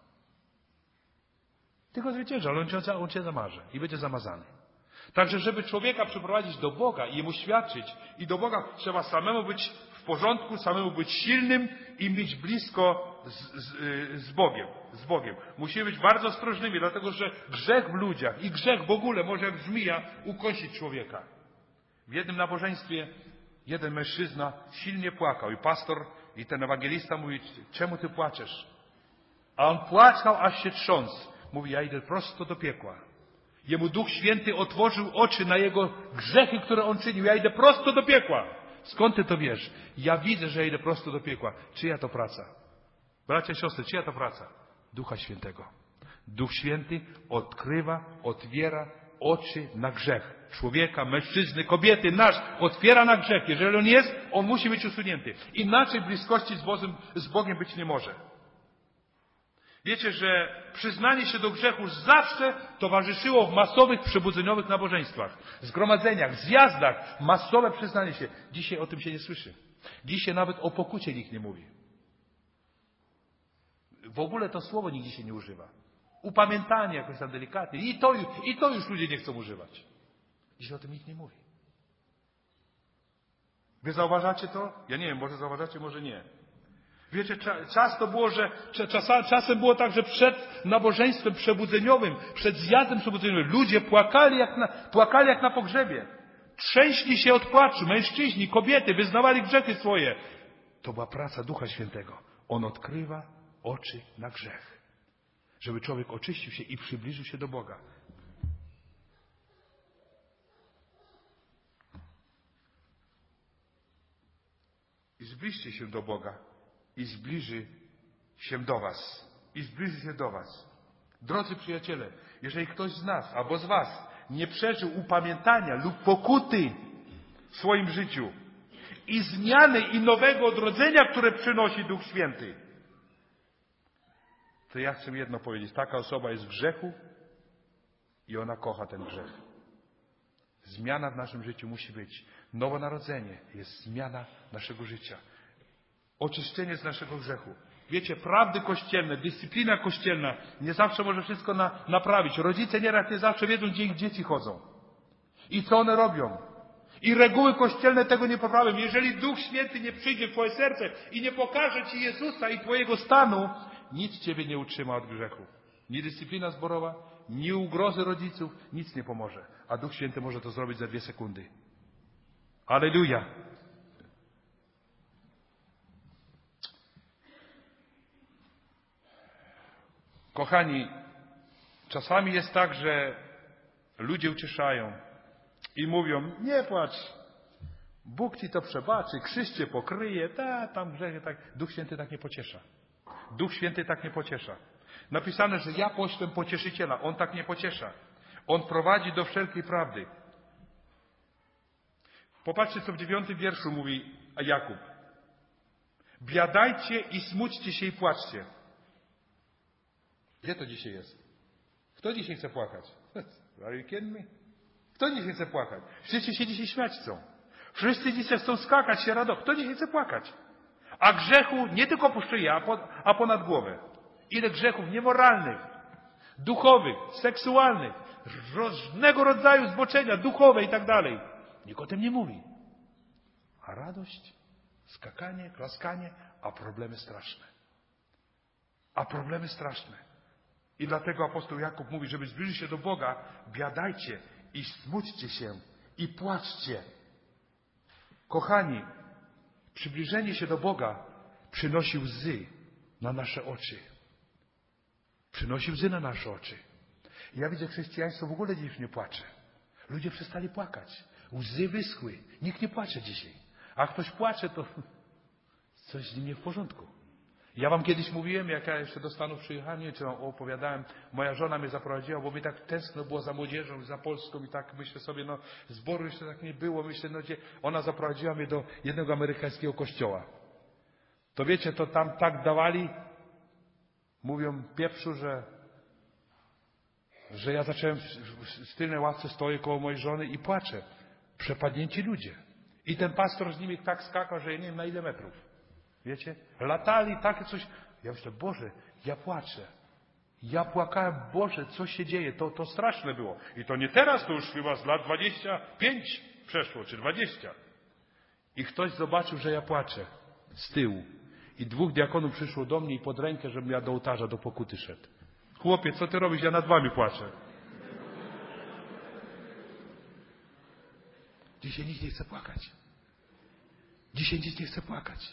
Ty go zwyciężysz, ale on cię, on cię zamaże i będzie zamazany. Także, żeby człowieka przyprowadzić do Boga i jemu świadczyć i do Boga, trzeba samemu być w porządku, samemu być silnym i mieć blisko z, z, z Bogiem. Z Bogiem. Musimy być bardzo ostrożnymi, dlatego że grzech w ludziach i grzech w ogóle może jak żmija ukąsić człowieka. W jednym nabożeństwie jeden mężczyzna silnie płakał i pastor i ten ewangelista mówi, czemu ty płaczesz? A on płakał, aż się trząsł. Mówi, ja idę prosto do piekła. Jemu Duch Święty otworzył oczy na jego grzechy, które on czynił. Ja idę prosto do piekła. Skąd ty to wiesz? Ja widzę, że ja idę prosto do piekła. Czyja to praca? Bracia i siostry, czyja to praca? Ducha Świętego. Duch Święty odkrywa, otwiera oczy na grzech. Człowieka, mężczyzny, kobiety, nasz otwiera na grzech. Jeżeli on jest, on musi być usunięty. Inaczej bliskości z Bogiem, z Bogiem być nie może. Wiecie, że przyznanie się do grzechu zawsze towarzyszyło w masowych, przebudzeniowych nabożeństwach, zgromadzeniach, zjazdach. Masowe przyznanie się. Dzisiaj o tym się nie słyszy. Dzisiaj nawet o pokucie nikt nie mówi. W ogóle to słowo nigdzie się nie używa. Upamiętanie jakoś tam delikatnie. I to, I to już ludzie nie chcą używać. Dzisiaj o tym nikt nie mówi. Wy zauważacie to? Ja nie wiem, może zauważacie, może nie. Wiecie, czas to było, że czasem było tak, że przed nabożeństwem przebudzeniowym, przed zjazdem przebudzeniowym ludzie płakali jak na, płakali jak na pogrzebie. Trzęśli się od płaczu, mężczyźni, kobiety, wyznawali grzechy swoje. To była praca Ducha Świętego. On odkrywa oczy na grzech. Żeby człowiek oczyścił się i przybliżył się do Boga. zbliżcie się do Boga i zbliży się do was. I zbliży się do was. Drodzy przyjaciele, jeżeli ktoś z nas albo z was nie przeżył upamiętania lub pokuty w swoim życiu i zmiany i nowego odrodzenia, które przynosi Duch Święty, to ja chcę jedno powiedzieć. Taka osoba jest w grzechu i ona kocha ten grzech. Zmiana w naszym życiu musi być. Nowonarodzenie jest zmiana naszego życia. Oczyszczenie z naszego grzechu. Wiecie, prawdy kościelne, dyscyplina kościelna nie zawsze może wszystko na, naprawić. Rodzice nieraz nie zawsze wiedzą, gdzie ich dzieci chodzą. I co one robią. I reguły kościelne tego nie poprawią. Jeżeli Duch Święty nie przyjdzie w twoje serce i nie pokaże ci Jezusa i twojego stanu, nic ciebie nie utrzyma od grzechu. Ni dyscyplina zborowa, ni ugrozy rodziców, nic nie pomoże. A Duch Święty może to zrobić za dwie sekundy. Alleluja! Kochani, czasami jest tak, że ludzie ucieszają i mówią, nie płacz, Bóg ci to przebaczy, krzyż cię pokryje, ta, tam grzechy, tak. Duch Święty tak nie pociesza. Duch Święty tak nie pociesza. Napisane, że ja poślę pocieszyciela. On tak nie pociesza. On prowadzi do wszelkiej prawdy. Popatrzcie, co w dziewiątym wierszu mówi Jakub. Biadajcie i smućcie się i płaczcie. Gdzie to dzisiaj jest? Kto dzisiaj chce płakać? Are you kidding me? Kto dzisiaj chce płakać? Wszyscy się dzisiaj śmiać chcą. Wszyscy dzisiaj chcą skakać się radować. Kto dzisiaj chce płakać? A grzechu nie tylko po szyję, a, po, a ponad głowę. Ile grzechów niemoralnych, duchowych, seksualnych, różnego rodzaju zboczenia, duchowe i tak dalej. Nikt o tym nie mówi. A radość, skakanie, klaskanie, a problemy straszne. A problemy straszne. I dlatego apostoł Jakub mówi, żeby zbliżyć się do Boga, biadajcie i smućcie się i płaczcie. Kochani, przybliżenie się do Boga przynosi łzy na nasze oczy. Przynosi łzy na nasze oczy. Ja widzę, chrześcijaństwo w ogóle dziś nie płacze. Ludzie przestali płakać. Łzy wyschły. Nikt nie płacze dzisiaj. A ktoś płacze, to coś z nim nie w porządku. Ja wam kiedyś mówiłem, jak ja jeszcze do Stanów przyjechałem, nie, czy wam opowiadałem, moja żona mnie zaprowadziła, bo mi tak tęskno było za młodzieżą, za Polską i tak myślę sobie, no zboru jeszcze tak nie było, myślę, no gdzie, ona zaprowadziła mnie do jednego amerykańskiego kościoła. To wiecie, to tam tak dawali, mówią pieprzu, że, że ja zacząłem w tylnej ławce stoję koło mojej żony i płaczę. Przepadnięci ludzie. I ten pastor z nimi tak skakał, że ja nie wiem na ile metrów. Wiecie? Latali takie coś. Ja myślę, Boże, ja płaczę. Ja płakałem, Boże, co się dzieje? To, to straszne było. I to nie teraz, to już chyba z lat dwadzieścia pięć przeszło, czy dwadzieścia. I ktoś zobaczył, że ja płaczę z tyłu. I dwóch diakonów przyszło do mnie i pod rękę, żebym ja do ołtarza, do pokuty szedł. Chłopie, co ty robisz? Ja nad wami płaczę. Dzisiaj nikt nie chce płakać. Dzisiaj nikt nie chce płakać.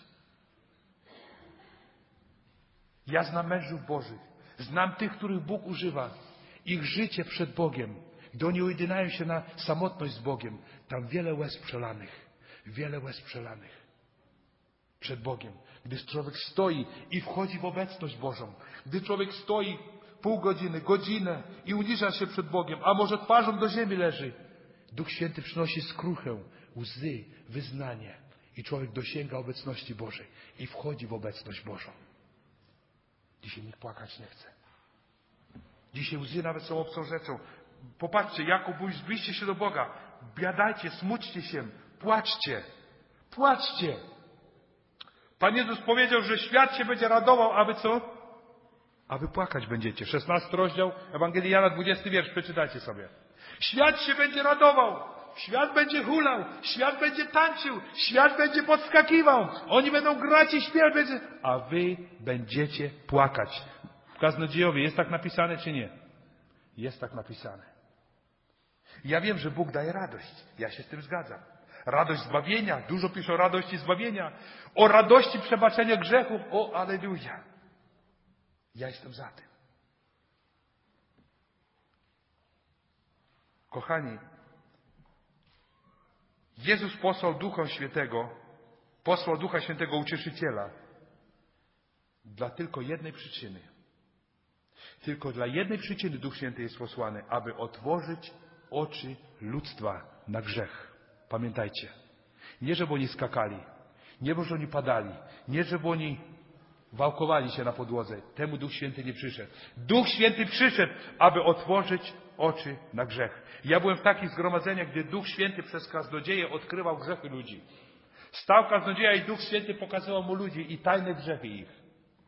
Ja znam mężów Bożych. Znam tych, których Bóg używa. Ich życie przed Bogiem. Gdy oni ujedynają się na samotność z Bogiem. Tam wiele łez przelanych. Wiele łez przelanych. Przed Bogiem. Gdy człowiek stoi i wchodzi w obecność Bożą. Gdy człowiek stoi pół godziny, godzinę i uniża się przed Bogiem. A może twarzą do ziemi leży. Duch Święty przynosi skruchę, łzy, wyznanie. I człowiek dosięga obecności Bożej. I wchodzi w obecność Bożą. Dzisiaj nikt płakać nie chce. Dzisiaj łzy nawet są obcą rzeczą. Popatrzcie, Jakub mówi, zbliżcie się do Boga. Biadajcie, smućcie się, płaczcie. Płaczcie. Pan Jezus powiedział, że świat się będzie radował, a wy co? A wy płakać będziecie. szesnasty rozdział Ewangelii Jana, dwudziesty wiersz. Przeczytajcie sobie. Świat się będzie radował. Świat będzie hulał, świat będzie tańczył, świat będzie podskakiwał. Oni będą grać i śpiewać, będzie... a wy będziecie płakać. W Kaznodziejowie jest tak napisane, czy nie? Jest tak napisane. Ja wiem, że Bóg daje radość. Ja się z tym zgadzam. Radość zbawienia. Dużo pisze o radości zbawienia. O radości przebaczenia grzechów. O, alleluja. Ja jestem za tym. Kochani, Jezus posłał Ducha Świętego posłał Ducha Świętego Ucieszyciela dla tylko jednej przyczyny. Tylko dla jednej przyczyny Duch Święty jest posłany, aby otworzyć oczy ludztwa na grzech. Pamiętajcie, nie żeby oni skakali, nie żeby oni padali, nie żeby oni wałkowali się na podłodze. Temu Duch Święty nie przyszedł. Duch Święty przyszedł, aby otworzyć oczy na grzech. Ja byłem w takich zgromadzeniach, gdzie Duch Święty przez kaznodzieję odkrywał grzechy ludzi. Stał kaznodzieja i Duch Święty pokazywał mu ludzi i tajne grzechy ich.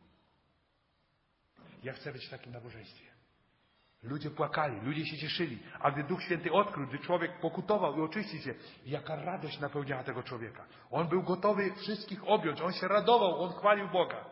Ja chcę być w takim nabożeństwie. Ludzie płakali, ludzie się cieszyli, a gdy Duch Święty odkrył, gdy człowiek pokutował i oczyścił się, jaka radość napełniała tego człowieka. On był gotowy wszystkich objąć, on się radował, on chwalił Boga.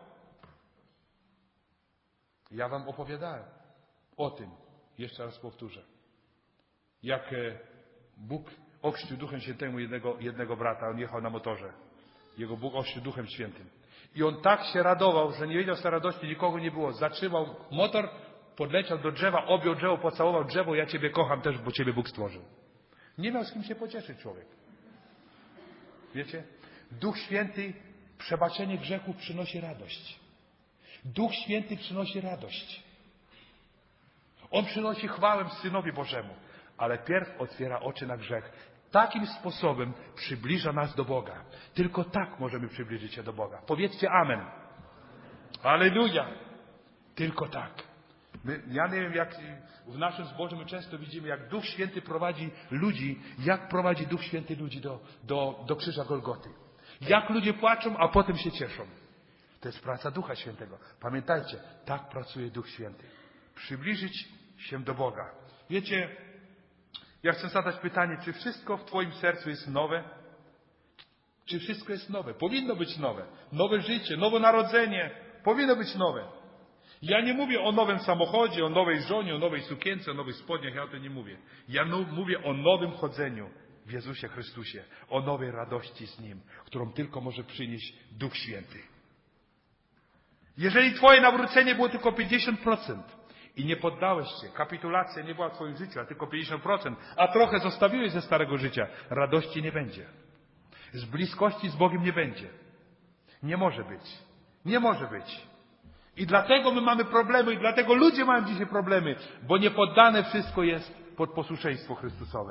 Ja wam opowiadałem o tym, jeszcze raz powtórzę, jak Bóg ochrzcił Duchem Świętym jednego, jednego brata, on jechał na motorze. Jego Bóg ochrzcił Duchem Świętym. I on tak się radował, że nie wiedział z tej radości, nikogo nie było. Zatrzymał motor, podleciał do drzewa, objął drzewo, pocałował drzewo, ja Ciebie kocham też, bo Ciebie Bóg stworzył. Nie miał z kim się pocieszyć człowiek. Wiecie? Duch Święty, przebaczenie grzechów przynosi radość. Duch Święty przynosi radość. On przynosi chwałę Synowi Bożemu, ale pierw otwiera oczy na grzech. Takim sposobem przybliża nas do Boga. Tylko tak możemy przybliżyć się do Boga. Powiedzcie amen. Alleluja. Tylko tak. My, ja nie wiem, jak w naszym zborze my często widzimy, jak Duch Święty prowadzi ludzi, jak prowadzi Duch Święty ludzi do, do, do krzyża Golgoty. Jak ludzie płaczą, a potem się cieszą. To jest praca Ducha Świętego. Pamiętajcie, tak pracuje Duch Święty. Przybliżyć się do Boga. Wiecie, ja chcę zadać pytanie, czy wszystko w Twoim sercu jest nowe? Czy wszystko jest nowe? Powinno być nowe. Nowe życie, nowe narodzenie. Powinno być nowe. Ja nie mówię o nowym samochodzie, o nowej żonie, o nowej sukience, o nowych spodniach. Ja o tym nie mówię. Ja no, mówię o nowym chodzeniu w Jezusie Chrystusie. O nowej radości z Nim, którą tylko może przynieść Duch Święty. Jeżeli Twoje nawrócenie było tylko pięćdziesiąt procent, i nie poddałeś się, kapitulacja nie była w Twoim życiu, a tylko pięćdziesiąt procent, a trochę zostawiłeś ze starego życia, radości nie będzie. Z bliskości z Bogiem nie będzie. Nie może być. Nie może być. I dlatego my mamy problemy, i dlatego ludzie mają dzisiaj problemy, bo niepoddane wszystko jest pod posłuszeństwo Chrystusowe.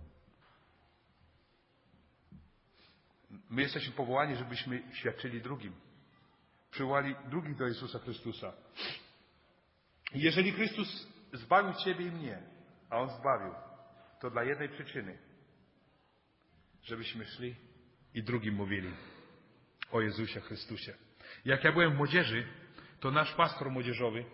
My jesteśmy powołani, żebyśmy świadczyli drugim. Przywołali drugich do Jezusa Chrystusa. Jeżeli Chrystus zbawił Ciebie i mnie, a On zbawił, to dla jednej przyczyny, żebyśmy szli i drugim mówili o Jezusie Chrystusie. Jak ja byłem w młodzieży, to nasz pastor młodzieżowy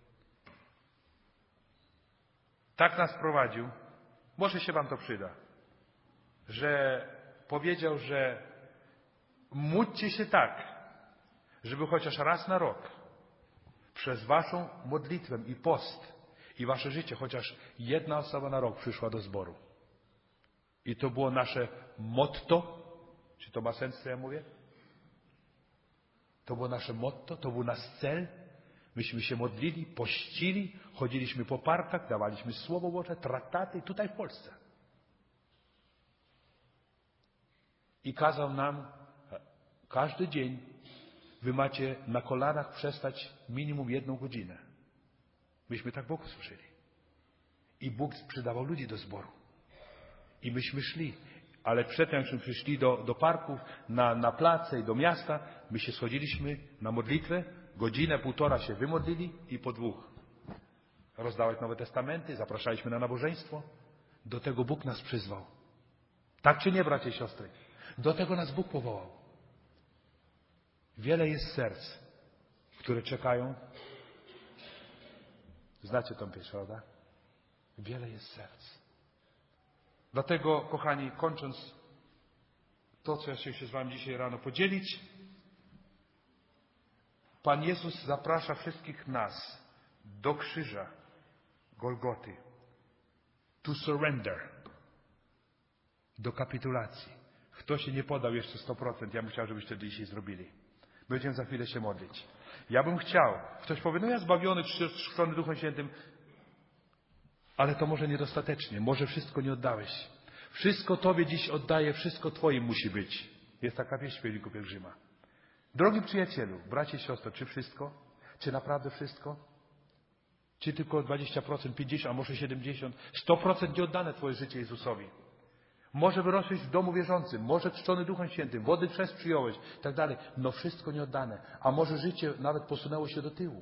tak nas prowadził, może się Wam to przyda, że powiedział, że módlcie się tak, żeby chociaż raz na rok przez Waszą modlitwę i post i Wasze życie chociaż jedna osoba na rok przyszła do zboru. I to było nasze motto. Czy to ma sens, co ja mówię? To było nasze motto, to był nasz cel. Myśmy się modlili, pościli, chodziliśmy po parkach, dawaliśmy Słowo Boże, traktaty tutaj w Polsce. I kazał nam każdy dzień, wy macie na kolanach przestać minimum jedną godzinę. Myśmy tak Bóg słyszeli. I Bóg przydawał ludzi do zboru. I myśmy szli. Ale przedtem, jakśmy przyszli do, do parków, na, na place i do miasta, my się schodziliśmy na modlitwę, godzinę, półtora się wymodlili i po dwóch rozdawać Nowe Testamenty, zapraszaliśmy na nabożeństwo. Do tego Bóg nas przyzwał. Tak czy nie, bracia i siostry? Do tego nas Bóg powołał. Wiele jest serc, które czekają. Znacie tą pieśń, prawda? Wiele jest serc. Dlatego, kochani, kończąc to, co ja chcę się z Wami dzisiaj rano podzielić, Pan Jezus zaprasza wszystkich nas do krzyża Golgoty. To surrender. Do kapitulacji. Kto się nie podał jeszcze sto procent, ja bym chciał, żebyście to dzisiaj zrobili. Będziemy za chwilę się modlić. Ja bym chciał. Ktoś powie, no ja zbawiony, chrzczony Duchem Świętym, ale to może niedostatecznie. Może wszystko nie oddałeś. Wszystko Tobie dziś oddaję, wszystko Twoim musi być. Jest taka pieśń Śpiewników Pielgrzyma. Drogi przyjacielu, bracie i siostro, czy wszystko? Czy naprawdę wszystko? Czy tylko dwadzieścia procent, pięćdziesiąt procent, a może siedemdziesiąt procent, sto procent nie oddane Twoje życie Jezusowi? Może wyrosłeś w domu wierzącym, może czczony Duchem Świętym, wody chrzest przyjąłeś, tak dalej. No wszystko nie oddane. A może życie nawet posunęło się do tyłu.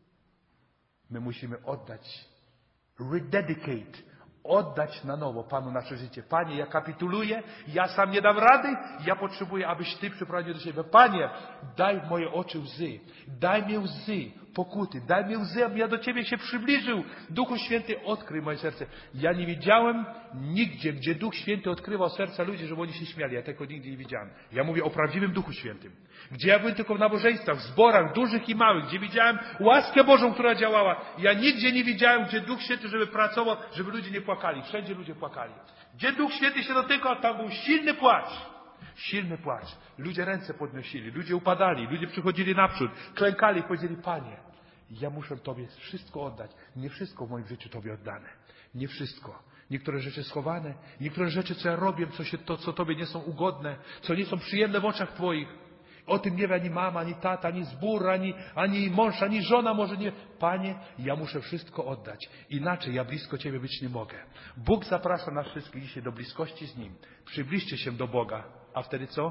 My musimy oddać, rededicate, oddać na nowo Panu nasze życie. Panie, ja kapituluję, ja sam nie dam rady, ja potrzebuję, abyś Ty przyprowadził do siebie. Panie, daj w moje oczy łzy, daj mi łzy pokuty, daj mi łzy, abym ja do Ciebie się przybliżył. Duchu Święty, odkryj moje serce. Ja nie widziałem nigdzie, gdzie Duch Święty odkrywał serca ludzi, żeby oni się śmiali. Ja tego nigdy nie widziałem. Ja mówię o prawdziwym Duchu Świętym. Gdzie ja byłem tylko w nabożeństwach, w zborach dużych i małych, gdzie widziałem łaskę Bożą, która działała. Ja nigdzie nie widziałem, gdzie Duch Święty, żeby pracował, żeby ludzie nie płakali. Wszędzie ludzie płakali. Gdzie Duch Święty się dotykał, tam był silny płacz. Silny płacz. Ludzie ręce podnosili, ludzie upadali, ludzie przychodzili naprzód, klękali i powiedzieli, Panie, ja muszę Tobie wszystko oddać. Nie wszystko w moim życiu Tobie oddane. Nie wszystko. Niektóre rzeczy schowane, niektóre rzeczy, co ja robię, co, się, to, co Tobie nie są ugodne, co nie są przyjemne w oczach Twoich. O tym nie wie ani mama, ani tata, ani zbór, ani, ani mąż, ani żona może nie. Panie, ja muszę wszystko oddać. Inaczej ja blisko Ciebie być nie mogę. Bóg zaprasza nas wszystkich dzisiaj do bliskości z Nim. Przybliżcie się do Boga. A wtedy co?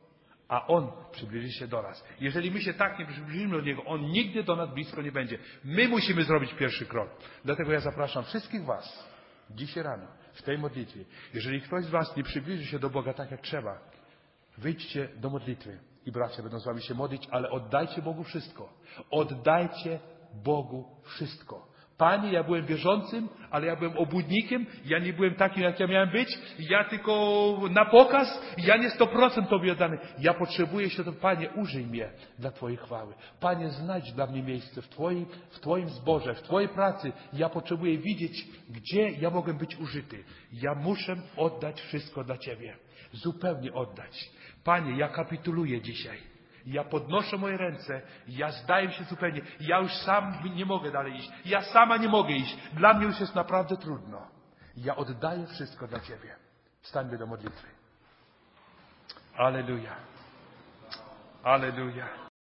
A On przybliży się do nas. Jeżeli my się tak nie przybliżymy do Niego, On nigdy do nas blisko nie będzie. My musimy zrobić pierwszy krok. Dlatego ja zapraszam wszystkich Was dzisiaj rano w tej modlitwie. Jeżeli ktoś z Was nie przybliży się do Boga tak jak trzeba, wyjdźcie do modlitwy. I bracia będą z Wami się modlić, ale oddajcie Bogu wszystko. Oddajcie Bogu wszystko. Panie, ja byłem wierzącym, ale ja byłem obłudnikiem, ja nie byłem takim, jak ja miałem być, ja tylko na pokaz, ja nie sto procent Tobie oddany. Ja potrzebuję się, to Panie, użyj mnie dla Twojej chwały. Panie, znajdź dla mnie miejsce w Twoim, w Twoim zborze, w Twojej pracy. Ja potrzebuję widzieć, gdzie ja mogę być użyty. Ja muszę oddać wszystko dla Ciebie. Zupełnie oddać. Panie, ja kapituluję dzisiaj. Ja podnoszę moje ręce, ja zdaję się zupełnie. Ja już sam nie mogę dalej iść. Ja sama nie mogę iść. Dla mnie już jest naprawdę trudno. Ja oddaję wszystko dla Ciebie. Wstańmy do modlitwy. Alleluja. Alleluja.